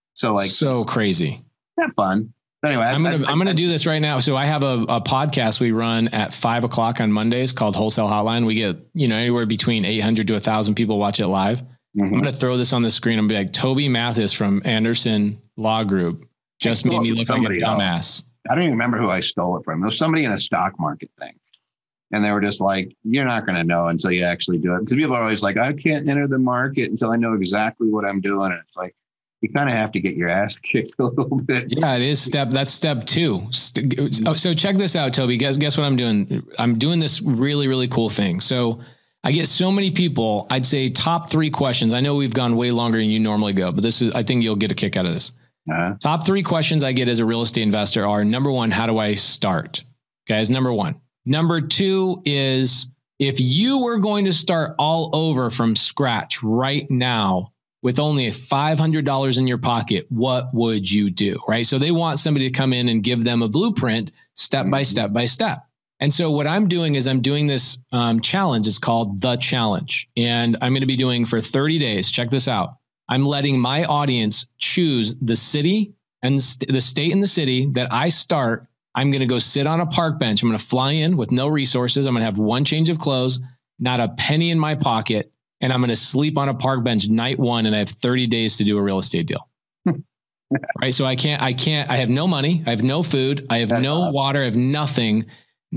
So crazy. Have fun. Anyway, I'm gonna do this right now. So I have a podcast we run at 5:00 on Mondays called Wholesale Hotline. We get anywhere between 800 to 1,000 people watch it live. Mm-hmm. I'm gonna throw this on the screen and be like, Toby Mathis from Anderson Law Group just made me look like a dumbass. I don't even remember who I stole it from. It was somebody in a stock market thing. And they were just like, you're not going to know until you actually do it. Because people are always like, I can't enter the market until I know exactly what I'm doing. And it's like, you kind of have to get your ass kicked a little bit. Yeah, it is that's step 2. So check this out, Toby. Guess what I'm doing? I'm doing this really, really cool thing. So I get so many people, I'd say top 3 questions. I know we've gone way longer than you normally go, but I think you'll get a kick out of this. Uh-huh. Top 3 questions I get as a real estate investor are, number 1, how do I start? Guys, number 1. Number 2 is, if you were going to start all over from scratch right now with only $500 in your pocket, what would you do? Right? So they want somebody to come in and give them a blueprint step by step by step. And so what I'm doing is I'm doing this challenge. It's called The Challenge. And I'm going to be doing for 30 days. Check this out. I'm letting my audience choose the city and the state and the city that I start. I'm going to go sit on a park bench. I'm going to fly in with no resources. I'm going to have one change of clothes, not a penny in my pocket. And I'm going to sleep on a park bench night 1. And I have 30 days to do a real estate deal. Right. So I have no money. I have no food. I have no water. I have nothing.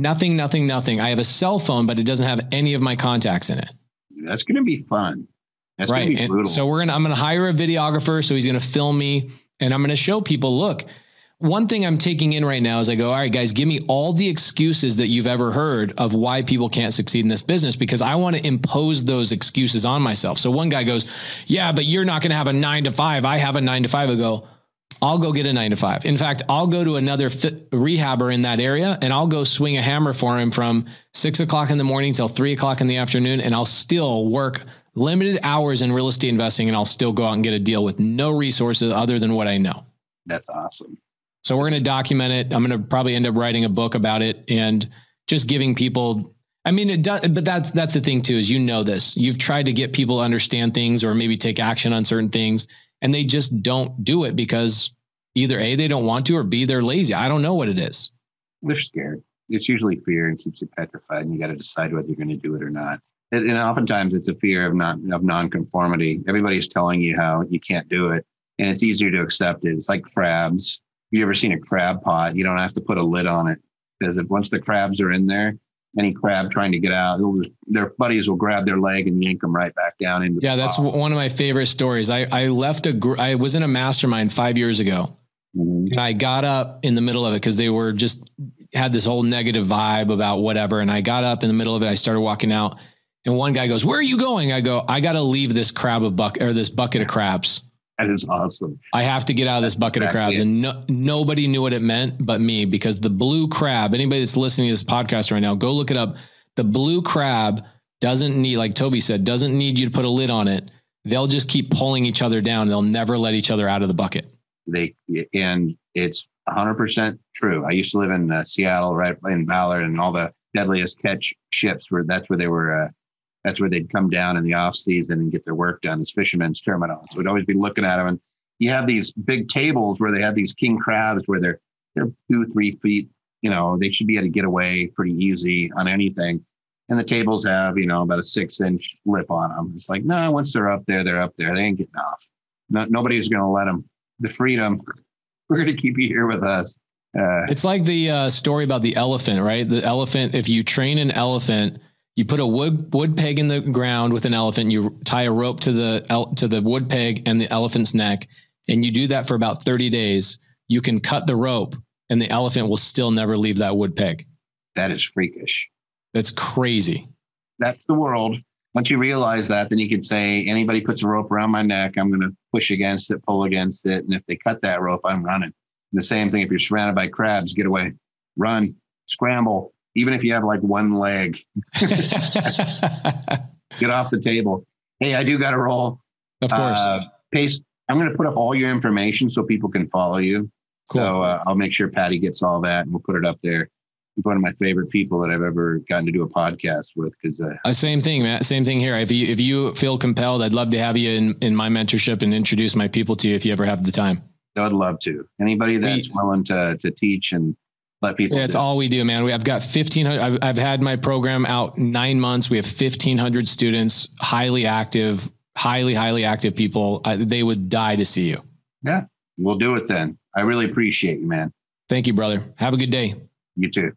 I have a cell phone, but it doesn't have any of my contacts in it. That's going to be fun. That's right. And brutal. So I'm going to hire a videographer. So he's going to film me and I'm going to show people, look, one thing I'm taking in right now is I go, all right, guys, give me all the excuses that you've ever heard of why people can't succeed in this business, because I want to impose those excuses on myself. So one guy goes, yeah, but you're not going to have a 9 to 5. I have a 9 to 5. I go, I'll go get a 9 to 5. In fact, I'll go to another rehabber in that area and I'll go swing a hammer for him from 6 o'clock in the morning till 3 o'clock in the afternoon. And I'll still work limited hours in real estate investing and I'll still go out and get a deal with no resources other than what I know. That's awesome. So we're going to document it. I'm going to probably end up writing a book about it and just giving people, I mean, it does, but that's the thing too, is this. You've tried to get people to understand things or maybe take action on certain things, and they just don't do it because either A, they don't want to, or B, they're lazy. I don't know what it is. They're scared. it's usually fear and keeps you petrified, and you got to decide whether you're going to do it or not. And oftentimes it's a fear of nonconformity. Everybody's telling you how you can't do it, and it's easier to accept it. It's like crabs. Have you ever seen a crab pot? You don't have to put a lid on it, because once the crabs are in there, any crab trying to get out, their buddies will grab their leg and yank them right back down into the pot. That's one of my favorite stories. I was in a mastermind 5 years ago, and I got up in the middle of it because they were had this whole negative vibe about whatever. And I got up in the middle of it. I started walking out, and one guy goes, "Where are you going?" I go, "I got to leave this this bucket of crabs." That is awesome. I have to get out of this bucket of crabs. And nobody knew what it meant but me, because the blue crab, anybody that's listening to this podcast right now, go look it up. The blue crab doesn't need, like Toby said, doesn't need you to put a lid on it. They'll just keep pulling each other down. They'll never let each other out of the bucket. And it's 100% true. I used to live in Seattle, right in Ballard, and all the deadliest catch ships that's where they'd come down in the off season and get their work done as fishermen's terminals. So we'd always be looking at them, and you have these big tables where they have these king crabs where they're 2-3 feet. They should be able to get away pretty easy on anything. And the tables have, about a 6-inch lip on them. It's like, no, once they're up there, they're up there. They ain't getting off. Nobody's going to let them. The freedom. We're going to keep you here with us. It's like the story about the elephant, right? The elephant, if you train an elephant, you put a wood peg in the ground with an elephant, you tie a rope to the wood peg and the elephant's neck, and you do that for about 30 days, you can cut the rope and the elephant will still never leave that wood peg. That is freakish. That's crazy. That's the world. Once you realize that, then you could say, anybody puts a rope around my neck, I'm going to push against it, pull against it. And if they cut that rope, I'm running. And the same thing, if you're surrounded by crabs, get away, run, scramble. Even if you have like one leg, get off the table. Hey, I do got to roll. Of course. Pace, I'm going to put up all your information so people can follow you. Cool. So I'll make sure Patty gets all that, and we'll put it up there. He's one of my favorite people that I've ever gotten to do a podcast with. Same thing, Matt. Same thing here. If you feel compelled, I'd love to have you in my mentorship and introduce my people to you if you ever have the time. I'd love to. Anybody that's willing to teach and let people. That's all we do, man. I've got 1,500. I've had my program out 9 months. We have 1,500 students, highly active people. They would die to see you. Yeah, we'll do it then. I really appreciate you, man. Thank you, brother. Have a good day. You too.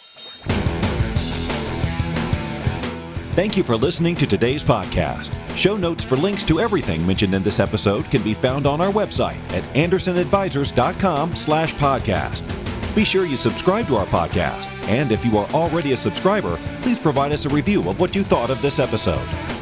Thank you for listening to today's podcast. Show notes for links to everything mentioned in this episode can be found on our website at andersonadvisors.com/podcast. Be sure you subscribe to our podcast. And if you are already a subscriber, please provide us a review of what you thought of this episode.